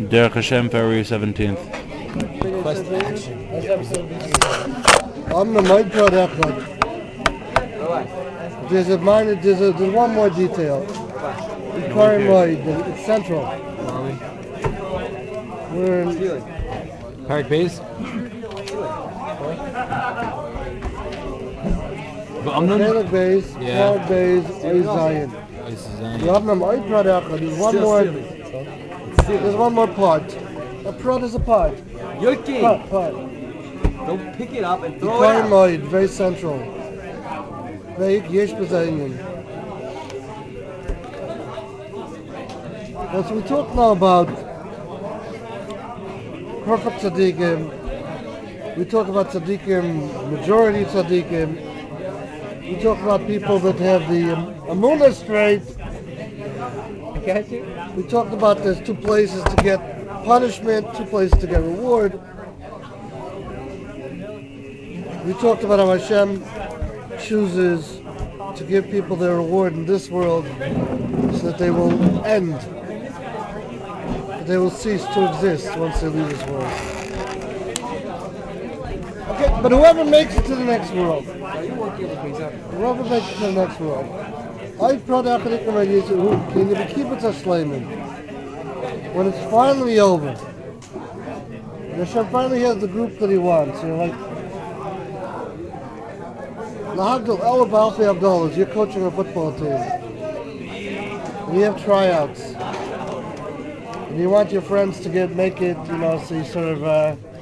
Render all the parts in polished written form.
Derek Hashem, February 17th. I'm the Mike Echad. There's one more detail. It's central. We're in Park Bays? Gaelic Bays, Park Bays, Zion. There's one more part. A prod is a part. Part. Don't pick it up and throw it out. Very central. So we talk now about perfect tzaddikim. We talk about tzaddikim, majority tzaddikim. We talk about people that have the emunah straight. We talked about there's two places to get punishment, two places to get reward. We talked about how Hashem chooses to give people their reward in this world so that they will end, that they will cease to exist once they leave this world. Okay, but whoever makes it to the next world, when it's finally over, and Hashem finally has the group that he wants, you're like, you're coaching a football team, and you have tryouts, and you want your friends to make it, so you sort of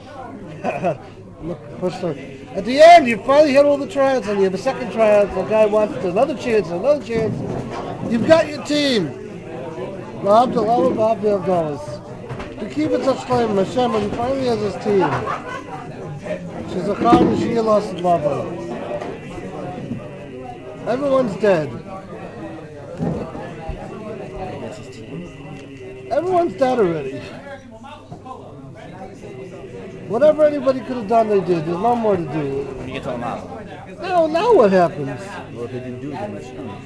push them. At the end, you finally hit all the tryouts, and you have a second tryout, the guy wants another chance. You've got your team. To keep it such time, Hashem, when he finally has his team, everyone's dead. Everyone's dead already. Whatever anybody could have done, they did. There's no more to do. You get to them out. Now what happens? Well, if they didn't do it,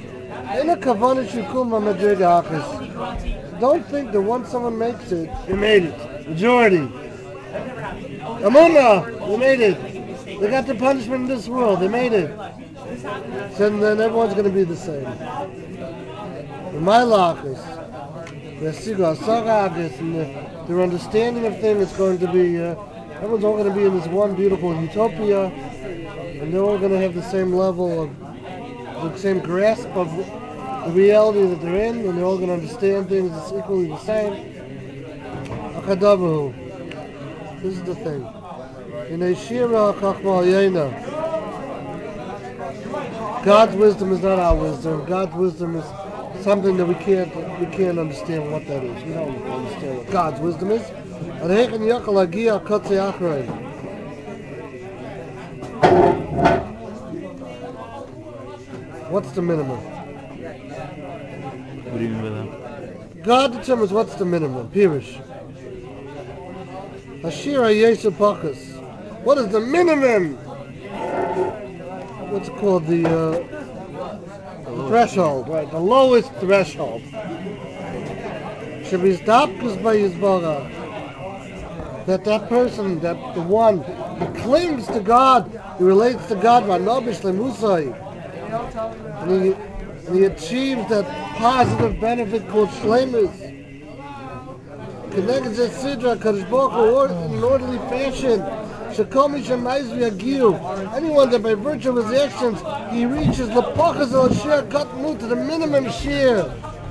don't think that once someone makes it, you made it. Majority. Emunah, they made it. They got the punishment in this world. They made it. So then everyone's going to be the same. In my lachis, their understanding of things is going to be, everyone's all going to be in this one beautiful utopia, and they're all going to have the same level of, the same grasp of the reality that they're in, and they're all going to understand things as equally the same. Akadabahu. This is the thing. In Shira Chachma Yena, God's wisdom is not our wisdom. God's wisdom is something that we can't understand what that is. We don't understand what God's wisdom is. What's the minimum? What do you mean by that? God determines what's the minimum. Pirish. Hashira Yesu Pakas. What is the minimum? What's it called? The threshold, right? The lowest threshold. Should be stopped by his baga. That person, the one who clings to God, he relates to God, and he achieves that positive benefit called shleimus. Connects that sidra, Kadosh Baruch Hu, in an orderly fashion. Anyone that by virtue of his actions he reaches the pachas al shir katnu to the minimum shir.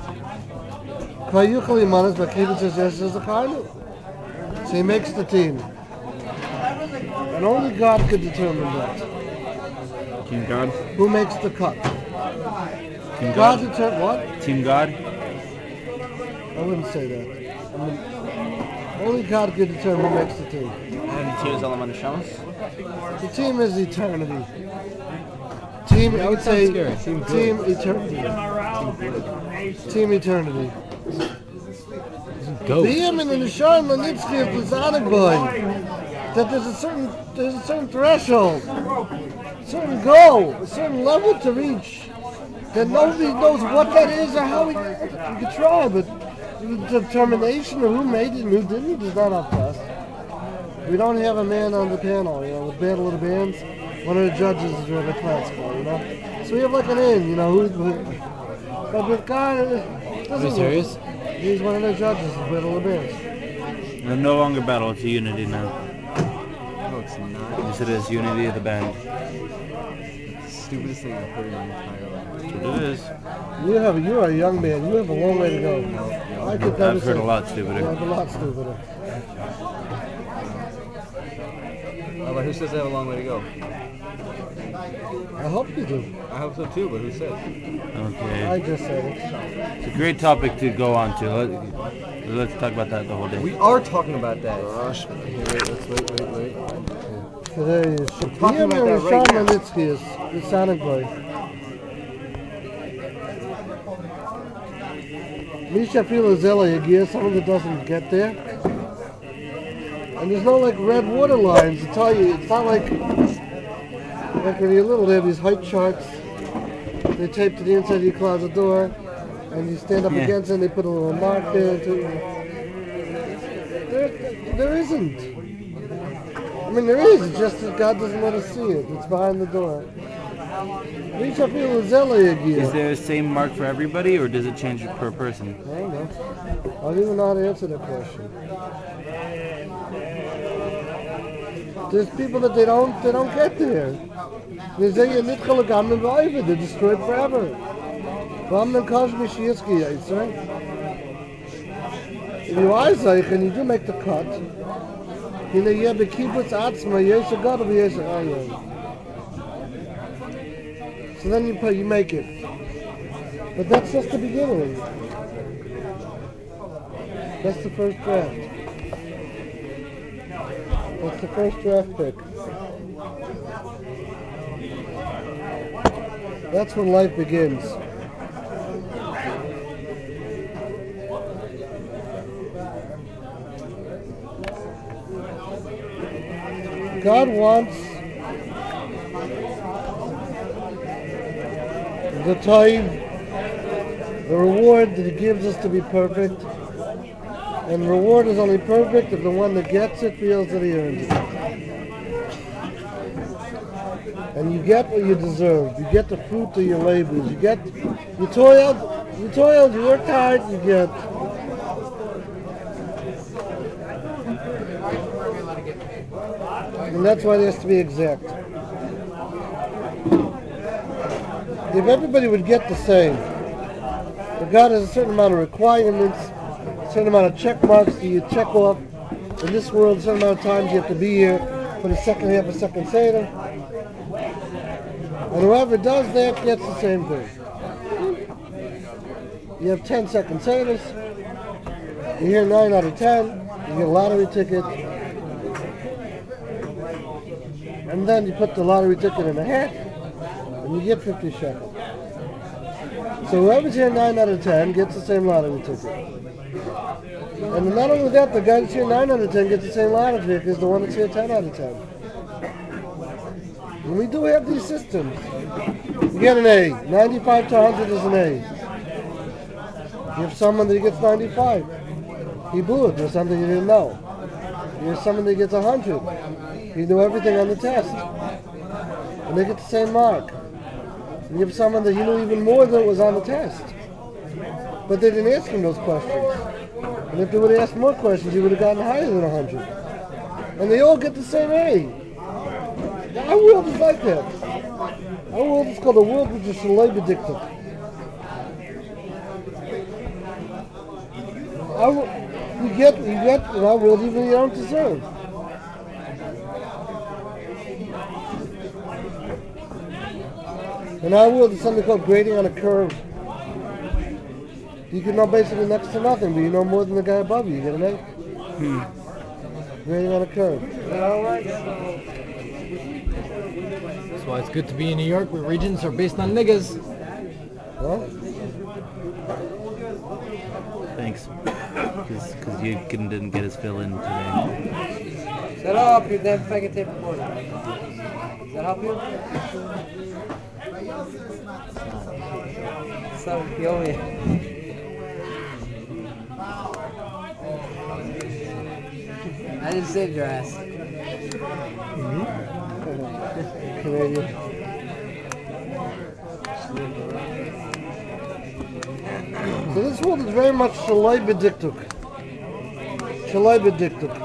So he makes the team, and only God could determine that. Team God? Who makes the cut? Team God God? determines what? Team God? I wouldn't say that. Only God could determine who makes the team. And the team is all on the shows? The team is eternity. Team, I would say, team eternity. Team eternity. That there's a certain threshold, certain goal, a certain level to reach. That nobody knows what that is or how we can try, but The determination of who made it and who didn't is not up to us. We don't have a man on the panel, you know, with Battle of the Bands. One of the judges is Rabbi Klatzko, you know. So we have like an in, you know, but with God, it Are you doesn't serious? work. He's one of the judges of Battle of the Bands. No, no longer battle, it's a unity now. No, it's not. Yes, it is. Unity of the band. It's the stupidest thing I've heard in my entire life. That's what it is. You are a young man. You have a long way to go. I could never I've heard say- a lot stupider. Yeah, a lot stupider. Oh, but who says I have a long way to go? I hope you do. I hope so too, but who says? Okay. I just said it. It's a great topic to go on to. Let's talk about that the whole day. We are talking about that. Gosh, let's wait. Today is talking Shapir about and that right Sean now. Manitsky is the Sonic Boy. Misha Filazella Yagir, someone that doesn't get there. And there's no like red water lines to tell you. It's not like when you're little, they have these height charts. They tape to the inside of your closet door, and you stand up Yeah. against it and they put a little mark there. There isn't. I mean, there is. It's just that God doesn't let us see it. It's behind the door. Misha Filazella Yagir. Is there the same mark for everybody, or does it change per person? I don't know. I don't even know how to answer that question. There's people that they don't get there. They say you're not going to go over. They're destroyed forever. If you are Zeich and you do make the cut, you know you have the kibbutz atzma, Yesha God of Yesha Ayin. So then you make it. But that's just the beginning. That's the first draft. That's the first draft pick. That's when life begins. God wants the time, the reward that He gives us to be perfect. And the reward is only perfect if the one that gets it feels that he earns it. And you get what you deserve. You get the fruit of your labors. You toiled, you worked hard, you get. And that's why it has to be exact. If everybody would get the same, if God has a certain amount of requirements, a certain amount of check marks that you check off. In this world, a certain amount of times you have to be here for the second half of second Seder. And whoever does that gets the same thing. You have 10 second Seders. You hear 9 out of 10. You get a lottery ticket. And then you put the lottery ticket in a hat. And you get 50 shekels. So whoever's here 9 out of 10 gets the same lottery ticket. And not only that, the guy that's here 9 out of 10 gets the same lottery ticket as the one that's here 10 out of 10. And we do have these systems. You get an A. 95 to 100 is an A. You have someone that gets 95. He blew it. There's something you didn't know. You have someone that gets 100. He knew everything on the test. And they get the same mark. And you have someone that he knew even more than was on the test. But they didn't ask him those questions. And if they would have asked more questions, he would have gotten higher than 100. And they all get the same A. Our world is like that. Our world is called a world which is Shalai B'Diktuk. You get in our world even you don't deserve. In our world, there's something called grading on a curve. You can know basically next to nothing, but you know more than the guy above you. You get an A? Grading on a curve. That's why it's good to be in New York where regions are based on niggas. Huh? Thanks. Because you didn't get his fill in today. Shut up, you damn faggot tape recorder. Does that help you? So, you over here. just saved your ass. Canadian. So this world is very much shalai b'diktuk. Shalai b'diktuk.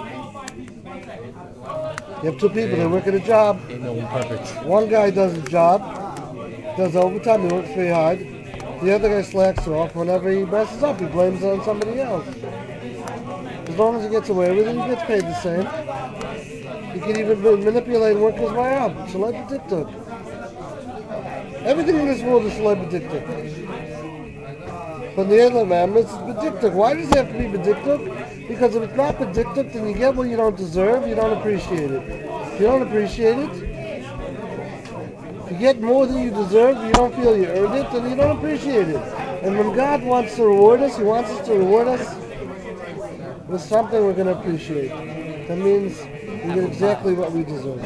You have two people, they work at a job. Ain't no one perfect. One guy does his job, does overtime, he works very hard. The other guy slacks off. Whenever he messes up, he blames it on somebody else. As long as he gets away with it, he gets paid the same. He can even manipulate and work his way up. Shalai b'diktuk. Everything in this world is shalai b'diktuk. But the other man, it's b'diktuk. Why does it have to be b'diktuk? Because if it's not b'diktuk, then you get what you don't deserve, you don't appreciate it. If you don't appreciate it, if you get more than you deserve, you don't feel you earned it, then you don't appreciate it. And when God wants to reward us, He wants us to reward us with something we're going to appreciate. That means we get exactly what we deserve.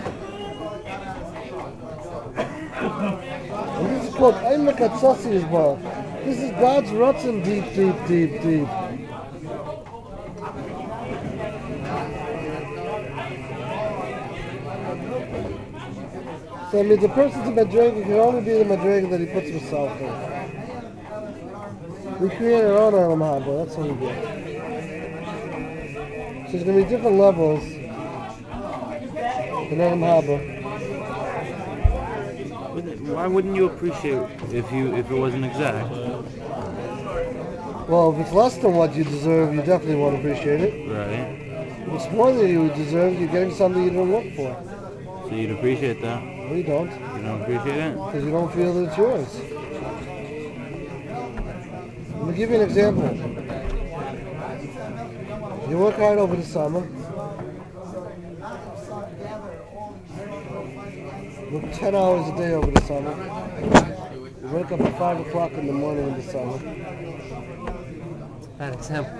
And this is called Ein Mekatzasi Yisbarach. This is God's Ratzon deep, deep, deep, deep. So I mean, the person's a Madrega can only be the Madrega that he puts himself in. We create our own Olam Haba, that's what we do. So there's going to be different levels in Olam Haba. Why wouldn't you appreciate if it wasn't exact? Well, if it's less than what you deserve, you definitely won't appreciate it. Right. If it's more than you deserve, you're getting something you didn't work for. So you'd appreciate that. No, you don't. You don't appreciate it? Because you don't feel that it's yours. Let me give you an example. You work hard over the summer. Work 10 hours a day over the summer. You wake up at 5 o'clock in the morning in the summer. Bad example. I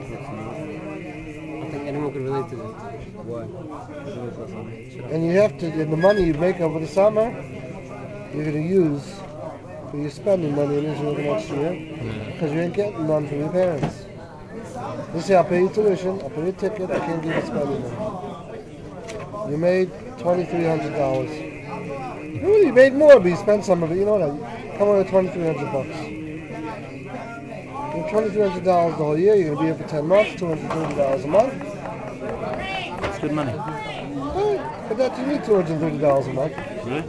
don't think anyone could relate to this. What? And you have to, and the money you make over the summer, you're going to use for your spending money in Israel the next year, because you ain't getting none from your parents. They say, I'll pay you tuition, I'll pay you a ticket, I can't give you spending money. You made $2,300. Really, you made more, but you spent some of it. You know what? Come on with $2,300. You have $2,300 the whole year, you're going to be here for 10 months, $230 a month. It's good money. But that you need $230 a month. Really?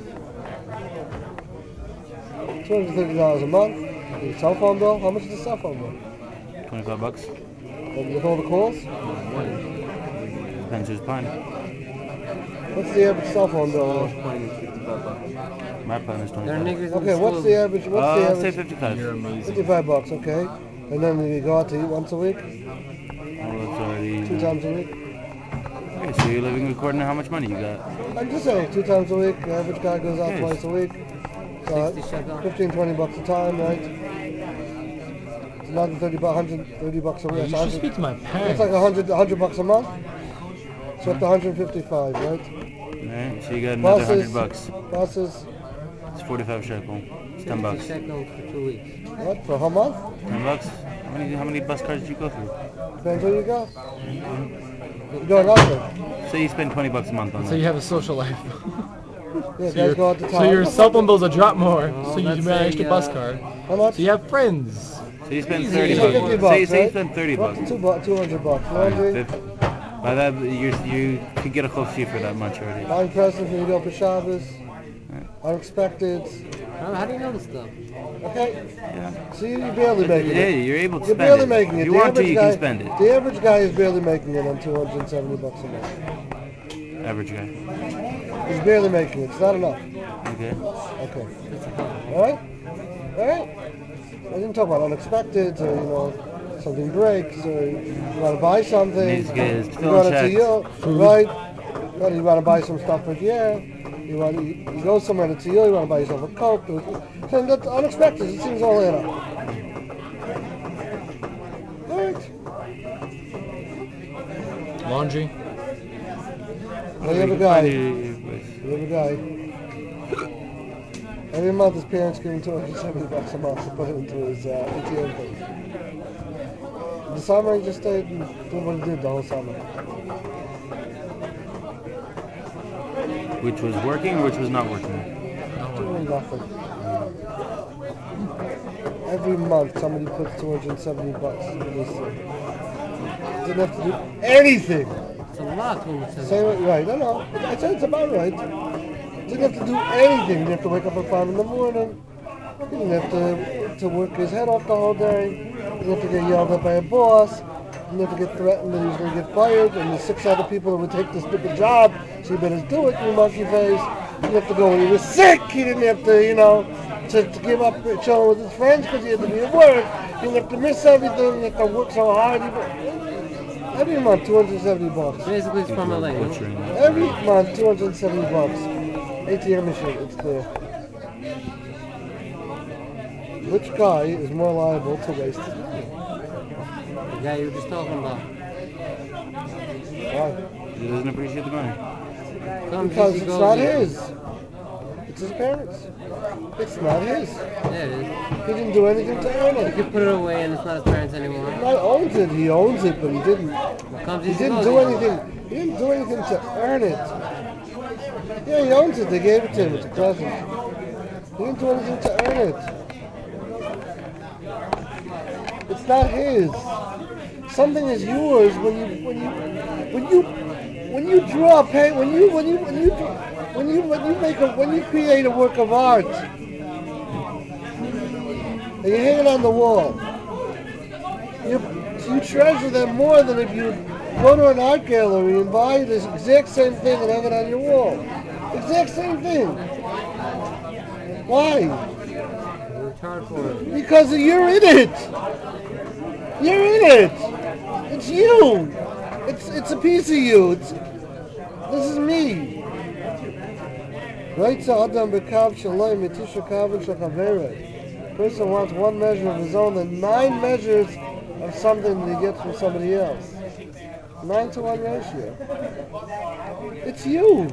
$230 a month. Your cell phone bill? How much is the cell phone bill? $25. And with all the calls? Depends who's buying. What's the average cell phone bill? My plan is There are 25. niggers in Okay, the what's the average? What's the I'll say average? 55. You're amazing. $55, okay. And then you go out to eat once a week? Oh, that's already... 2 times a week? Okay, so you're living according to how much money you got. I'm just saying, 2 times a week. The average guy goes out Yes. twice a week. So 60 shekel. 15, 20 bucks a time, right? It's another 30 bucks, 130 bucks a week. You should speak to my It's parents. like 100 bucks a month. So up to 155, right? Alright, so you got another $100. Buses, It's 45 shekel. It's 10 50 bucks. shekels for 2 weeks. what, for how much? 10 bucks? How many bus cars did you go through? Depends where you go. You're going out there. Say you spend 20 bucks a month on So that. you have a social life. Yeah, guys go out to town. So your cell phone bills will drop more. So you let's buy an say, extra bus card. How much? So you have friends. So you spend Easy. 30 So bucks. 50 bucks, Say you right? spend 30 Up bucks. to 200 bucks. Laundry, 50. By that, you could get a chofshi for that much already. buying presents when you go for Shabbos. Unexpected. How do you know this stuff? Okay, Yeah. so you're barely making Yeah, it. you're able to You're spend barely it. making it. If you The want to, average you guy- can spend it. The average guy is barely making it on 270 bucks a month. Average guy. He's barely making it. It's not enough. Okay. Okay. All right? All right? I didn't talk about unexpected or, something breaks or you want to buy something. Needs to get his You fill want to checked. right? Or you want to buy some stuff for here. You go somewhere to Teal, you want to buy yourself a Coke. So that's unexpected. These things all add up. All right. Laundry. Now you have a guy. You have a guy. Every month his parents give him 270 bucks a month to put it into his ATM thing. In the summer he just stayed and did what he did the whole summer. Which was working or which was not working? Doing nothing. Every month somebody puts $270 in this thing. Didn't have to do anything. It's a lot to him. Same, right, I know. I said it's about right. Didn't have to do anything. Didn't have to wake up at 5 in the morning. He didn't have to work his head off the whole day. Didn't have to get yelled at by a boss. Didn't have to get threatened that he was going to get fired. And there's 6 other people that would take this stupid job. So you better do it, you monkey face. He didn't have to go when he was sick. He didn't have to, to give up chilling with his friends because he had to be at work. He didn't have to miss everything. He didn't have to work so hard. Every month, $270. Basically, it's from LA. Butchering. Every month, $270. ATM machine, it's there. Which guy is more liable to waste his money? The guy you were just talking about. Why? He doesn't appreciate the money. Because it's not his. It's his parents. It's not his. Yeah, it is. He didn't do anything to earn You it. can put it away and it's not his parents anymore. He owns it. He owns it, but he didn't. He didn't do anything. He didn't do anything to earn it. Yeah, he owns it. They gave it to him. It's a present. He didn't do anything to earn it. It's not his. Something is yours when you draw paint, when you create a work of art and you hang it on the wall. You treasure them more than if you go to an art gallery and buy this exact same thing and hang it on your wall. Exact same thing. Why? You charge for it. Because you're in it. You're in it. It's you. It's a piece of you. This is me. Right? So Adam bekav shalom mitisha kavin shachaveret. Person wants one measure of his own and 9 measures of something that he gets from somebody else. 9-to-1 ratio. It's you.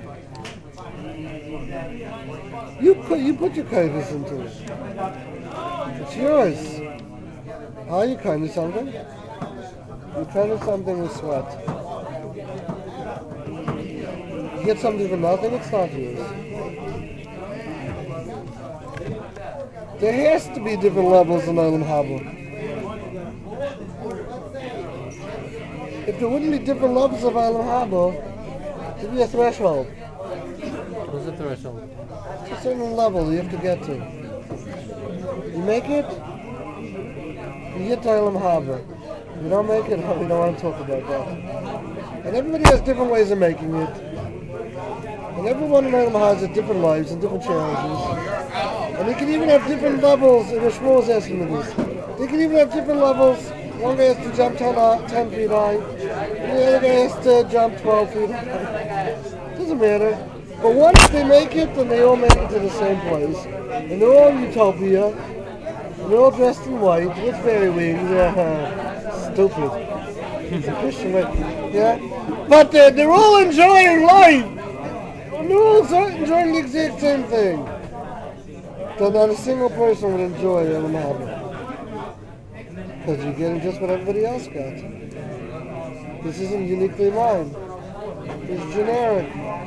You put your kindness into it. It's yours. How are you kind of something? You kind of something with sweat. You get something for nothing, it's not yours. There has to be different levels in Olam Haba. If there wouldn't be different levels of Olam Haba, there'd be a threshold. What's the threshold? It's a certain level you have to get to. You make it, you get to Olam Haba. If you don't make it, we don't want to talk about that. And everybody has different ways of making it. And everyone in Olam Haba has different lives and different challenges. And they can even have different levels, and Shmuel was asking me this. They can even have different levels. One guy has to jump 10 feet high, and the other guy has to jump 12 feet high. Doesn't matter. But once they make it, then they all make it to the same place. And they're all in utopia. And they're all dressed in white with fairy wings. Stupid. It's a Christian way. Yeah? But they're all enjoying life. And they're all enjoying the exact same thing. So not a single person would enjoy Olam Haba. Because you're getting just what everybody else got. This isn't uniquely mine. It's generic.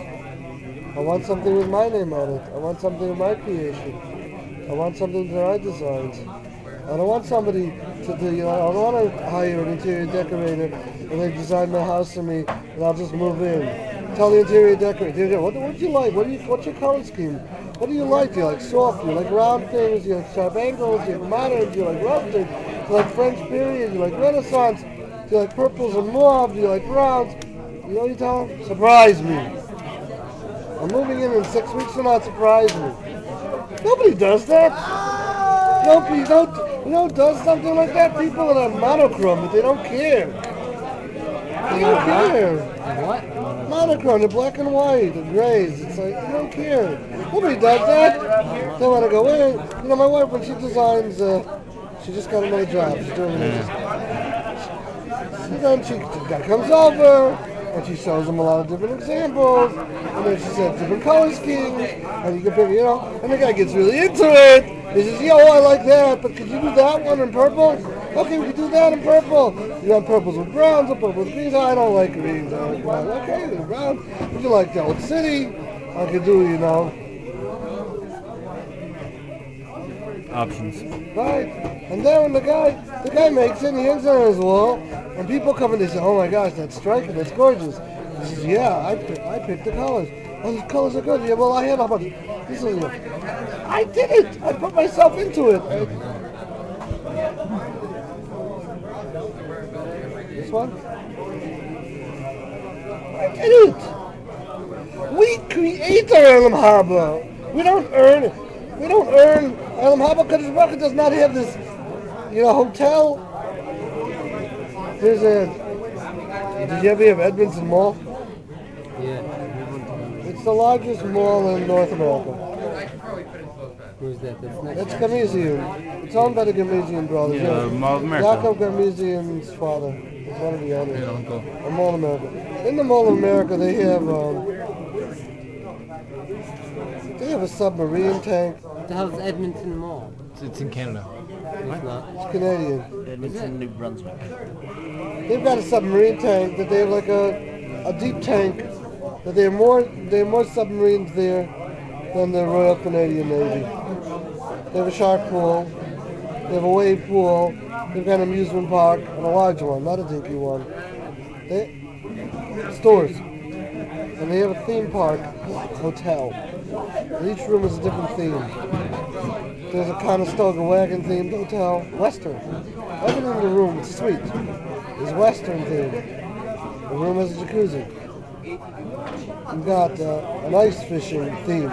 I want something with my name on it. I want something with my creation. I want something that I designed. I don't want somebody to do, I don't want to hire an interior decorator and they design my house for me and I'll just move in. Tell the interior decorator, what do you like? What's your color scheme? What do you like? Do you like soft? Do you like round things? Do you like sharp angles? Do you like modern? Do you like rustic? Do you like French period? Do you like Renaissance? Do you like purples and mauve? Do you like browns? You know what you tell them? Surprise me. I'm moving in 6 weeks from now, surprise me. Nobody does that. Nobody does something like that. People that are monochrome, but they don't care. They don't care. What? Monochrome, the black and white, the grays. It's like, they don't care. Nobody does that. They want to go in. My wife, when she designs, she just got another job. She's doing it. She comes over, and she shows them a lot of different examples, and then she says different color schemes, and you can pick, and the guy gets really into it. He says, I like that, but could you do that one in purple? Okay, we can do that in purple. You want purples with browns or purple with greens? I don't like greens. Okay, brown. Would you like the Old City? I could do, you know. Options. Right? And then when the guy makes it, and he hangs it on his wall, and people come in, they say, oh my gosh, that's striking, that's gorgeous. He says, yeah, I picked the colors. Oh, these colors are good. Yeah, well, I had a bunch. This is, I did it. I put myself into it. This one? I did it. We create our Elam Haba. We don't earn Elam Haba because Baruch does not have this, hotel. There's a. Did you ever have Edmonton Mall? Yeah. It's the largest mall in North America. Who's that? That's next. It's Gamizian. It's owned by the Gamizian brothers. Yeah, Mall of America. Yaakov Gamizian's father is one of the owners. Yeah, uncle. A Mall of America. In the Mall of America, they have a submarine tank. What the hell is Edmonton Mall? It's in Canada. It's not. It's Canadian. Edmonton, New Brunswick. They've got a submarine tank that they have like a deep tank. That they have more submarines there than the Royal Canadian Navy. They have a shark pool. They have a wave pool. They've got an amusement park and a large one, not a dinky one. Stores. And they have a theme park hotel. And each room is a different theme. There's a Conestoga wagon themed hotel, Western. Everything in the room is sweet. Is Western themed. The room has a jacuzzi. We've got an ice fishing theme.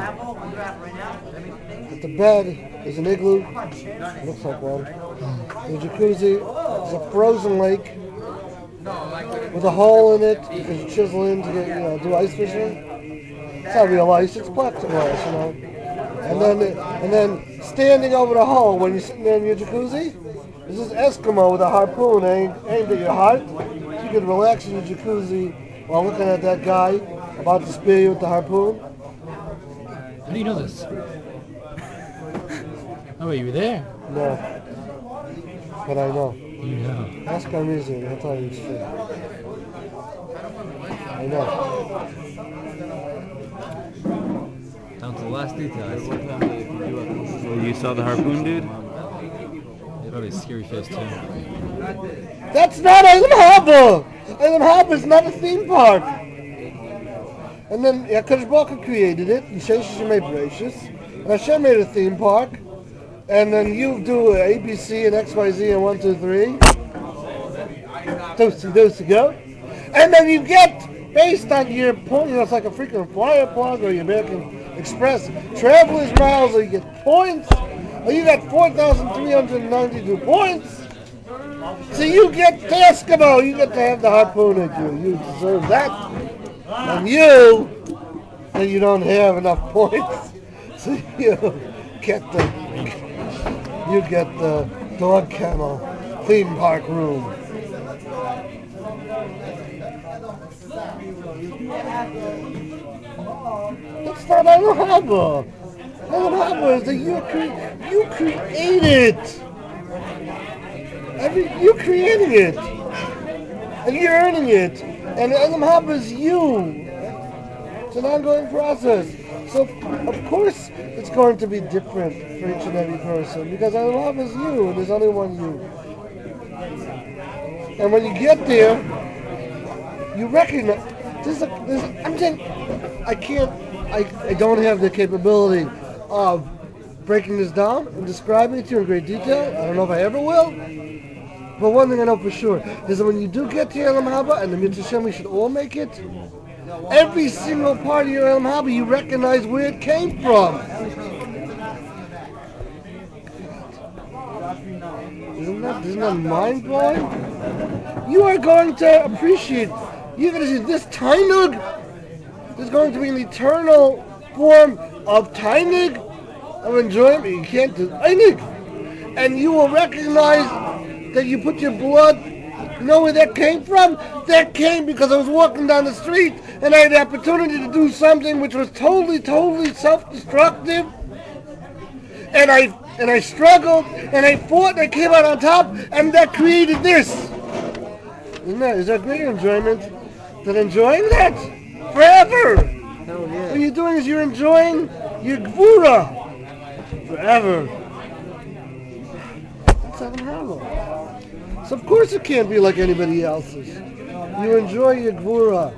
At the bed is an igloo. Looks like one. The jacuzzi is a frozen lake with a hole in it because you chisel in to get, do ice fishing. It's not real ice, it's plexiglass, And then standing over the hole when you're sitting there in your jacuzzi is this Eskimo with a harpoon aimed at your heart. So you can relax in your jacuzzi while looking at that guy about to spear you with the harpoon. How do you know this? Oh, wait, you were there? No. But I know. You know. Ask our museum, he'll tell you it's true. I know. Down to the last detail. I see. So you saw the harpoon dude? They probably a scary face too. That's not Elam Haba! Elam Haba is not a theme park. And then Kadosh Baruch Hu created it, Yishesh Shemei Bereshis, and Hashem made a theme park, and then you do ABC and XYZ and 1, 2, 3. Dosey, go. And then you get, based on your point, it's like a freaking flyer plug or your American Express Traveler's Miles, or you get points, or you got 4,392 points. So you get the Eskimo, you get to have the harpoon at you. You deserve that. And you don't have enough points, so you get the dog kennel theme park room. It's not Elam Haba. Elam Haba is that you create it. You're creating it, and you're earning it. And Elam Haba is you. It's an ongoing process. So, of course, it's going to be different for each and every person because Elam Haba is you, and there's only one you. And when you get there, you recognize. I'm saying, I don't have the capability of breaking this down and describing it to you in great detail. I don't know if I ever will. But one thing I know for sure is that when you do get to your Elam Haba, and the Mitzvah Shem, we should all make it, every single part of your Elam Haba, you recognize where it came from. Isn't that mind-blowing? You are going to appreciate, you're going to see this Tainug, there's going to be an eternal form of Tainug, of enjoyment. You can't do Tainug. And you will recognize that you put your blood, you know where that came from? That came because I was walking down the street and I had the opportunity to do something which was totally self-destructive. And I struggled and I fought and I came out on top and that created this. Is that great enjoyment? That enjoying that forever. Oh, What yeah. you're doing is you're enjoying your gvura forever. That's unharmful. So of course it can't be like anybody else's. You enjoy your gvura.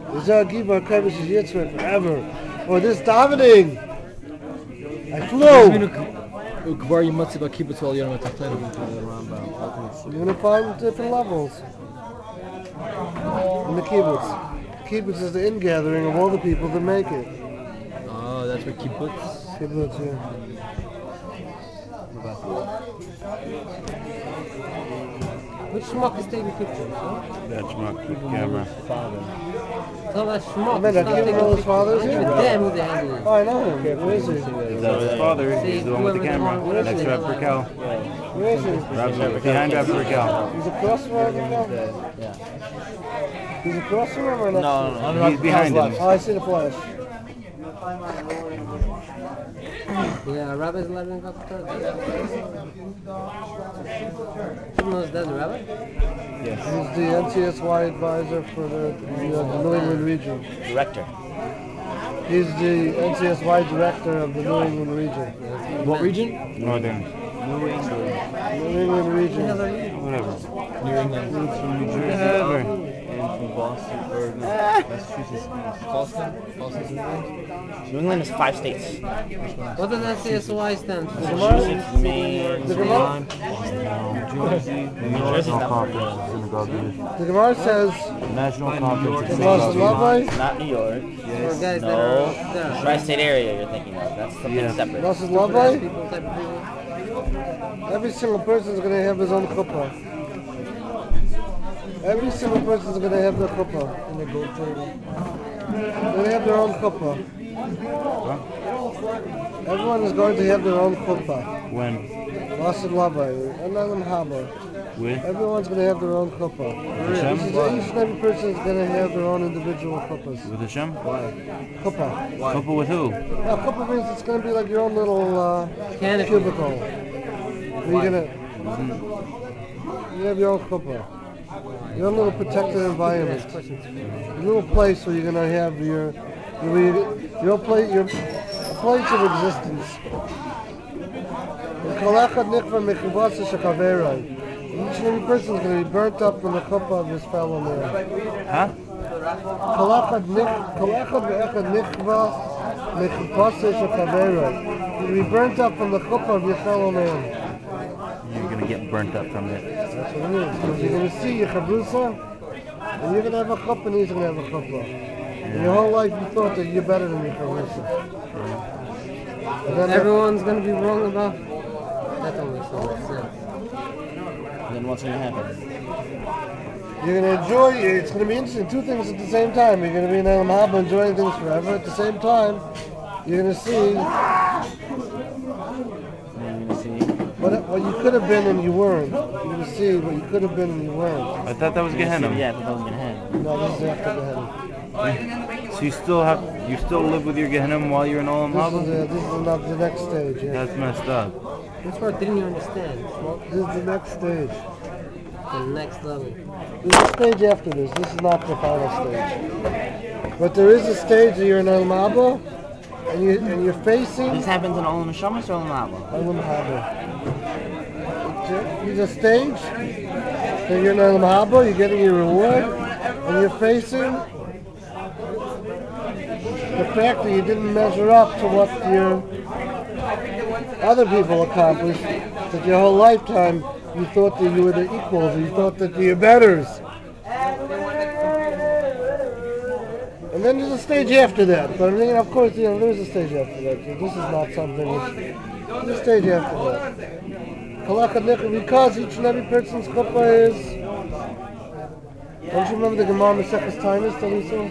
Forever. Or this davening. I flew. Ukvar Yimotzi Kibbutz Ol Yom Atachleinu. You're going to find different levels in the kibbutz. Kibbutz is the ingathering of all the people that make it. Oh, that's what Kibbutz. Kibbutz, yeah. Which schmuck is taking pictures, huh? That's my camera. Tell that schmuck. Man, I can't know his father's Even here. damn who the handle is. Oh, I know him. Where is he? That's his father. He's the one with the camera. Next to Rabbi Raquel. Where is he? Behind Rabbi Raquel. He's across from him now? He's across from him or next to him? He's behind him. Oh, I see the flash. Yeah, Rabbi's letting go to Who knows that's a rabbi? He's the NCSY advisor for the New England region. Director. He's the NCSY director of the New England region. What region? Northern. New England region. Whatever. New England. From New Jersey. Whatever. And from Boston, or no, Massachusetts. Boston? Boston's New England? New England is 5 states. What does NCSY stand for? Massachusetts, Maine, The Gemara, National Conference Synagogue. the Gemara says, National Conference the Boston Labai, not New York. For guys that No. are there. Tri-state area you're thinking of. That's something separate. Boston People, Labai, people, type of people. every single person is going to have his own chuppah. Every single person is going to have their chuppah. In the gold table. They're going to have their own chuppah. Everyone is going to have their own chuppah. When? Boston Labai, and Elam Haba. With? Everyone's going to have their own chuppah. Hashem? Each and every person is going to have their own individual chuppahs. With Hashem? Chuppah. Couple with who? Now, chuppah means it's going to be like your own little Canopy. cubicle. You're going to have your own chuppah. Your own little protected environment. Your little place where you're going to have your place, a place of existence. Each and every person is going to be burnt up from the chuppah of his fellow man. Huh? You'll be burnt up from the chuppah of your fellow man. You're gonna get burnt up from it. That's what it is. Because you're going to see your chabrusa, and you're going to have a chuppah, and he's going to have a chuppah. And your whole life you thought that you're better than your chabrusa. And then Everyone's gonna be wrong about that. Only so makes sense. Then what's going to happen? you're going to enjoy it. It's going to be interesting. Two things at the same time. You're going to be in Elam Haba enjoying things forever. At the same time, you're going to see what you could have been and you weren't. You're going to see what you could have been and you weren't. I thought that was Gehenna. Yeah, that was going to happen. No, this is after the heaven. So you still live with your Gehenna while you're in Olam This Haba? is not the next stage. Yeah. That's messed up. Which part didn't you understand? Smoke This is the next stage. the next level. There's a stage after this. This is not the final stage. But there is a stage that you're in Elam Haba, and you're facing This happens in Olam Neshamas or Olam Haba? Elam Haba. There's a stage that you're in Elam Haba, you're getting your reward, and you're facing the fact that you didn't measure up to what your other people accomplished, that your whole lifetime you thought that you were the equals, or you thought that you're betters. And then there's a stage after that. But I mean, of course, there's a stage after that. This is not something there's a stage after that. Because each and every person's chuppah is... Don't you remember the Gemara Maseches Tainus, Talisa?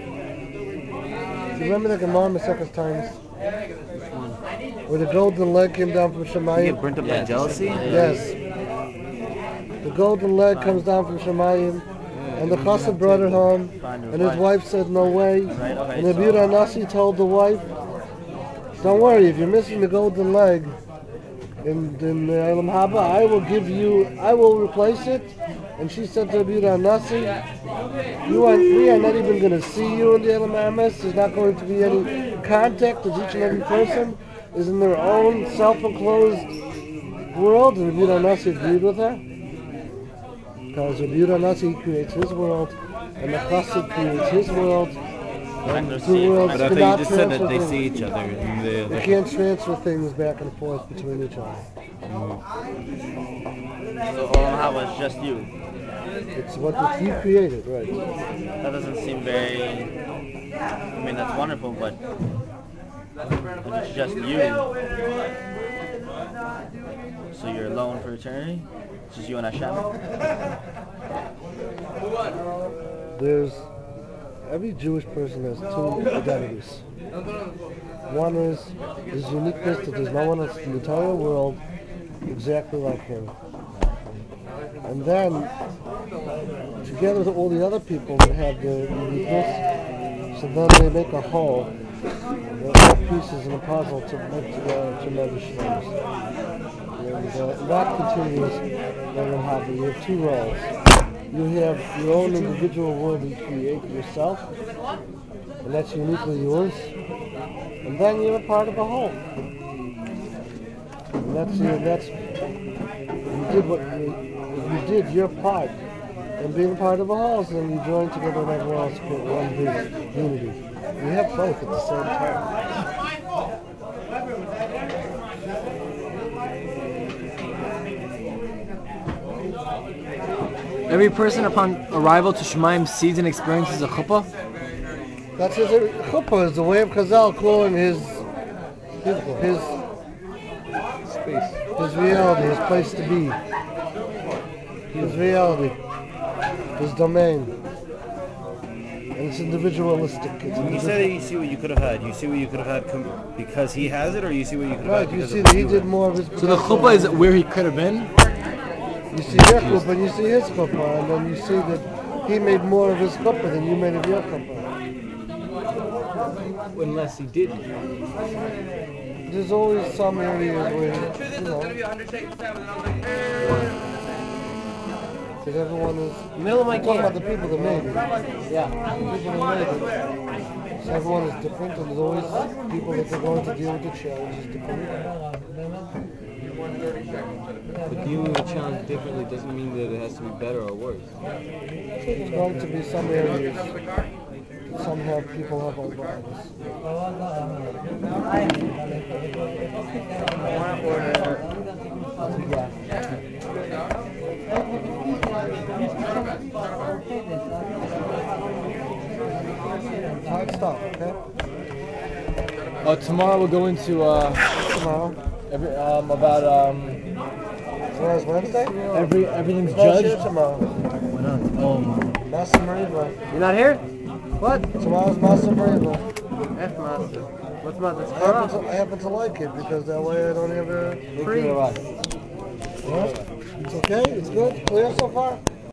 Do you remember the Gemara Maseches Tainus? Where the golden leg came down from You Shemayim? get burnt up by jealousy? Yes. The golden leg comes down from Shemayim, and the chassid brought it home, and his wife said, no way. And the Yehuda Nasi told the wife, don't worry, if you're missing the golden leg in Elam Haba, I will replace it, and she said to Abuda Nasi, we are not even going to see you in the LMS. There's not going to be any contact with each and every person is in their own self-enclosed world. And Abuda Nasi agreed with her. Because Abuda Nasi creates his world, and the Chassid creates his world. And the two worlds But I thought cannot you just said that transfer they things. see each other. And They can't transfer things back and forth between each other. So Olam Haba is just you. It's what you created, right? That doesn't seem very. I mean, that's wonderful, but if it's just you, so you're alone for eternity. It's just you and Hashem. There's every Jewish person has two identities. One is his uniqueness that there's no one else in the entire world exactly like him. And then, together with all the other people that have their uniqueness, so then they make a whole. They're all pieces in a puzzle to make together a tremendous shows. And that continues in Haba. You have two roles. You have your own individual world you create yourself, and that's uniquely yours. And then you're a part of a whole. And that's you did your part. And being part of a whole, so then you join together and everyone else create one big unity. You have both at the same time. Every person upon arrival to Shemaim sees and experiences a chuppah. That's his chuppah is the way of Chazal calling his Space. his reality, his place to be, his reality, his domain. And it's individualistic. You said that you see what you could have had. You see what you could have had because he has it, or you see what you could have Right, had you because see of that what he you did had? more of his So the chuppah is where he could have been. You see your chuppah and you see his chuppah, and then you see that he made more of his chuppah than you made of your chuppah. Unless he didn't. There's always some areas where, because everyone is Middle of my talking about camp. the people that made it. Yeah. The people that made it. So everyone is different, and there's always people that are going to deal with the challenges differently. But dealing with a challenge differently doesn't mean that it has to be better or worse. There's going to be some areas that somehow people have our bias. Tight stuff, okay? Tomorrow we're going to Tomorrow. Tomorrow's Wednesday? everything's Not here judged. tomorrow. Why not? Oh, Masa Mariva. You're not here? What? Tomorrow's Masa Mariva. F master. What's master? It's I far happen, to, I happen to like it because that way I don't have a... free. What? It's okay? It's good? Clear so far?